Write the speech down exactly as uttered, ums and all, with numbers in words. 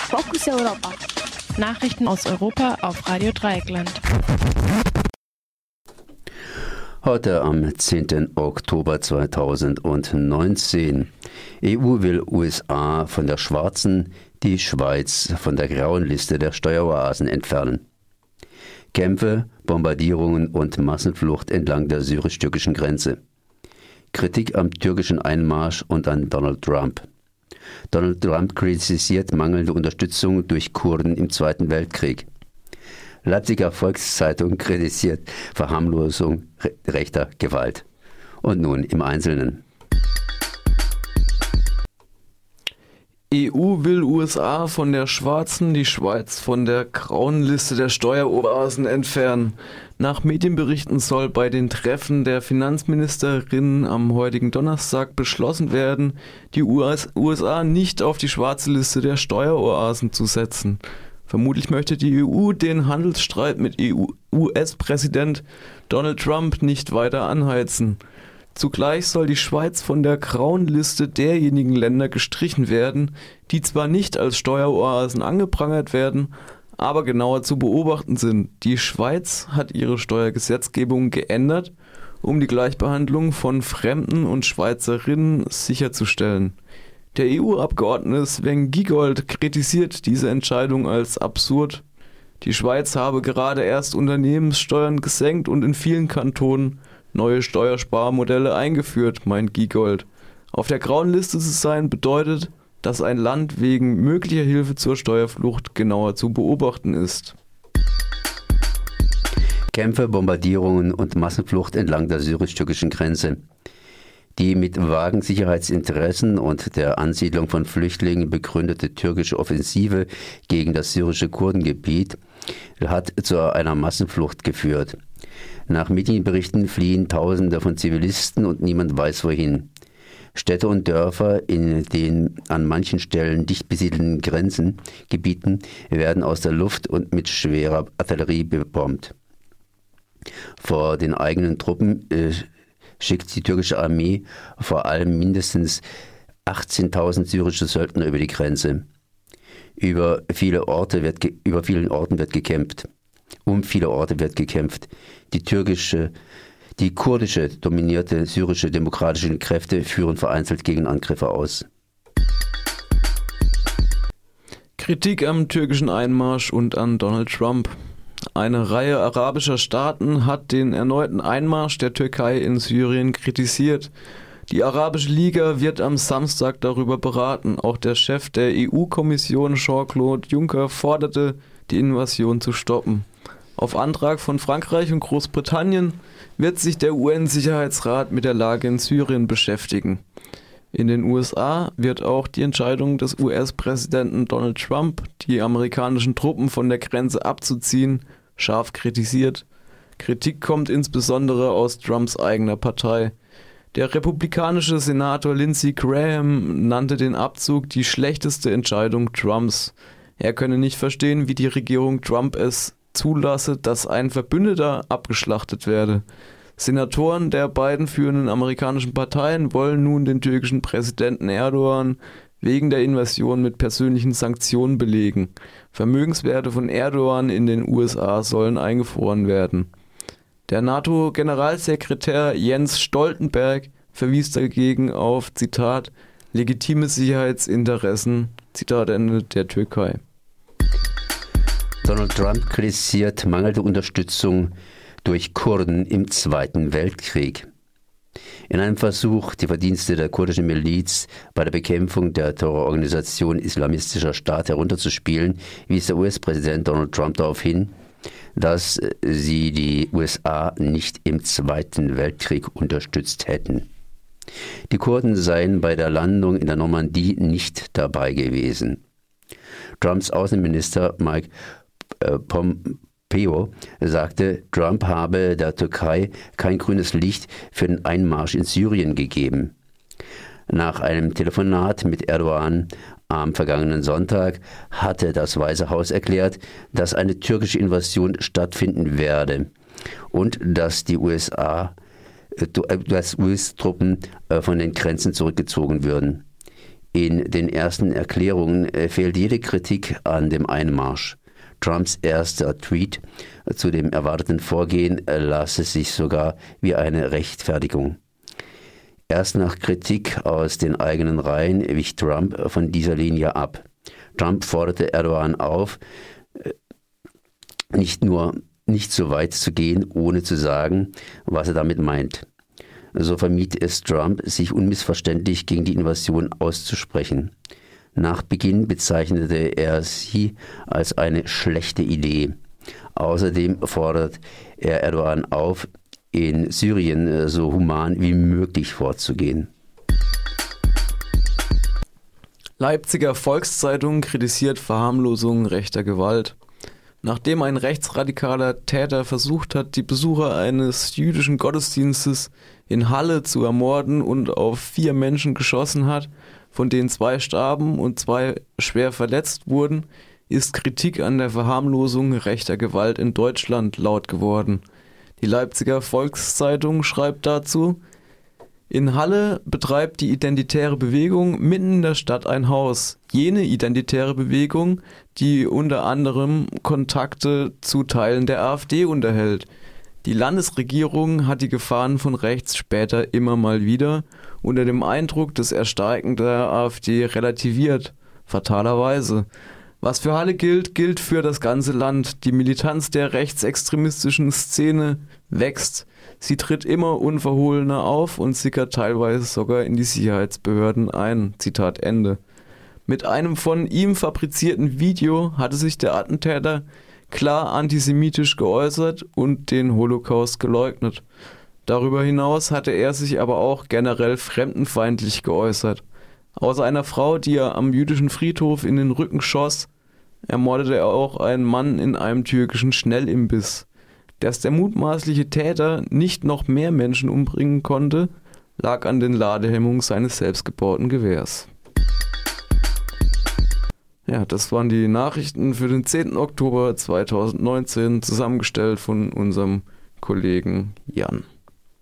Fokus Europa. Nachrichten aus Europa auf Radio Dreieckland. Heute am zehnten Oktober zweitausendneunzehn. E U will U S A von der schwarzen, die Schweiz von der grauen Liste der Steueroasen entfernen. Kämpfe, Bombardierungen und Massenflucht entlang der syrisch-türkischen Grenze. Kritik am türkischen Einmarsch und an Donald Trump. Donald Trump kritisiert mangelnde Unterstützung durch Kurden im Zweiten Weltkrieg. Leipziger Volkszeitung kritisiert Verharmlosung rechter Gewalt. Und nun im Einzelnen. E U will U S A von der schwarzen, die Schweiz von der grauen Liste der Steueroasen entfernen. Nach Medienberichten soll bei den Treffen der Finanzministerinnen am heutigen Donnerstag beschlossen werden, die U S A nicht auf die schwarze Liste der Steueroasen zu setzen. Vermutlich möchte die E U den Handelsstreit mit U S-Präsident Donald Trump nicht weiter anheizen. Zugleich soll die Schweiz von der grauen Liste derjenigen Länder gestrichen werden, die zwar nicht als Steueroasen angeprangert werden, aber genauer zu beobachten sind. Die Schweiz hat ihre Steuergesetzgebung geändert, um die Gleichbehandlung von Fremden und Schweizerinnen sicherzustellen. Der E U-Abgeordnete Sven Giegold kritisiert diese Entscheidung als absurd. Die Schweiz habe gerade erst Unternehmenssteuern gesenkt und in vielen Kantonen neue Steuersparmodelle eingeführt, meint Giegold. Auf der grauen Liste zu sein bedeutet, dass ein Land wegen möglicher Hilfe zur Steuerflucht genauer zu beobachten ist. Kämpfe, Bombardierungen und Massenflucht entlang der syrisch-türkischen Grenze. Die mit vagen Sicherheitsinteressen und der Ansiedlung von Flüchtlingen begründete türkische Offensive gegen das syrische Kurdengebiet hat zu einer Massenflucht geführt. Nach Medienberichten fliehen Tausende von Zivilisten und niemand weiß wohin. Städte und Dörfer in den an manchen Stellen dicht besiedelten Grenzengebieten werden aus der Luft und mit schwerer Artillerie bebombt. Vor den eigenen Truppen äh, schickt die türkische Armee vor allem mindestens achtzehntausend syrische Söldner über die Grenze. Über viele Orte wird ge- über vielen Orten wird gekämpft. Um viele Orte wird gekämpft. Die türkische, die kurdische dominierte syrische demokratische Kräfte führen vereinzelt Gegenangriffe aus. Kritik am türkischen Einmarsch und an Donald Trump. Eine Reihe arabischer Staaten hat den erneuten Einmarsch der Türkei in Syrien kritisiert. Die Arabische Liga wird am Samstag darüber beraten. Auch der Chef der E U-Kommission Jean-Claude Juncker forderte, die Invasion zu stoppen. Auf Antrag von Frankreich und Großbritannien wird sich der U N-Sicherheitsrat mit der Lage in Syrien beschäftigen. In den U S A wird auch die Entscheidung des U S-Präsidenten Donald Trump, die amerikanischen Truppen von der Grenze abzuziehen, scharf kritisiert. Kritik kommt insbesondere aus Trumps eigener Partei. Der republikanische Senator Lindsey Graham nannte den Abzug die schlechteste Entscheidung Trumps. Er könne nicht verstehen, wie die Regierung Trump es zulasse, dass ein Verbündeter abgeschlachtet werde. Senatoren der beiden führenden amerikanischen Parteien wollen nun den türkischen Präsidenten Erdogan wegen der Invasion mit persönlichen Sanktionen belegen. Vermögenswerte von Erdogan in den U S A sollen eingefroren werden. Der NATO-Generalsekretär Jens Stoltenberg verwies dagegen auf, Zitat, legitime Sicherheitsinteressen, Zitat Ende, der Türkei. Donald Trump kritisiert mangelnde Unterstützung durch Kurden im Zweiten Weltkrieg. In einem Versuch, die Verdienste der kurdischen Miliz bei der Bekämpfung der Terrororganisation Islamistischer Staat herunterzuspielen, wies der U S-Präsident Donald Trump darauf hin, dass sie die U S A nicht im Zweiten Weltkrieg unterstützt hätten. Die Kurden seien bei der Landung in der Normandie nicht dabei gewesen. Trumps Außenminister Mike äh, Pompeo sagte, Trump habe der Türkei kein grünes Licht für den Einmarsch in Syrien gegeben. Nach einem Telefonat mit Erdogan am vergangenen Sonntag hatte das Weiße Haus erklärt, dass eine türkische Invasion stattfinden werde und dass die U S A, dass U S-Truppen von den Grenzen zurückgezogen würden. In den ersten Erklärungen fehlt jede Kritik an dem Einmarsch. Trumps erster Tweet zu dem erwarteten Vorgehen lasse sich sogar wie eine Rechtfertigung. Erst nach Kritik aus den eigenen Reihen wich Trump von dieser Linie ab. Trump forderte Erdogan auf, nicht nur nicht so weit zu gehen, ohne zu sagen, was er damit meint. So vermied es Trump, sich unmissverständlich gegen die Invasion auszusprechen. Nach Beginn bezeichnete er sie als eine schlechte Idee. Außerdem fordert er Erdogan auf, in Syrien so human wie möglich vorzugehen. Leipziger Volkszeitung kritisiert Verharmlosung rechter Gewalt. Nachdem ein rechtsradikaler Täter versucht hat, die Besucher eines jüdischen Gottesdienstes in Halle zu ermorden und auf vier Menschen geschossen hat, von denen zwei starben und zwei schwer verletzt wurden, ist Kritik an der Verharmlosung rechter Gewalt in Deutschland laut geworden. Die Leipziger Volkszeitung schreibt dazu: In Halle betreibt die Identitäre Bewegung mitten in der Stadt ein Haus. Jene identitäre Bewegung, die unter anderem Kontakte zu Teilen der AfD unterhält. Die Landesregierung hat die Gefahren von rechts später immer mal wieder unter dem Eindruck des Erstarken der AfD relativiert, fatalerweise. Was für Halle gilt, gilt für das ganze Land. Die Militanz der rechtsextremistischen Szene wächst. Sie tritt immer unverhohlener auf und sickert teilweise sogar in die Sicherheitsbehörden ein. Zitat Ende. Mit einem von ihm fabrizierten Video hatte sich der Attentäter klar antisemitisch geäußert und den Holocaust geleugnet. Darüber hinaus hatte er sich aber auch generell fremdenfeindlich geäußert. Außer einer Frau, die er am jüdischen Friedhof in den Rücken schoss, ermordete er auch einen Mann in einem türkischen Schnellimbiss. Dass der mutmaßliche Täter nicht noch mehr Menschen umbringen konnte, lag an den Ladehemmungen seines selbstgebauten Gewehrs. Ja, das waren die Nachrichten für den zehnten Oktober zweitausendneunzehn, zusammengestellt von unserem Kollegen Jan.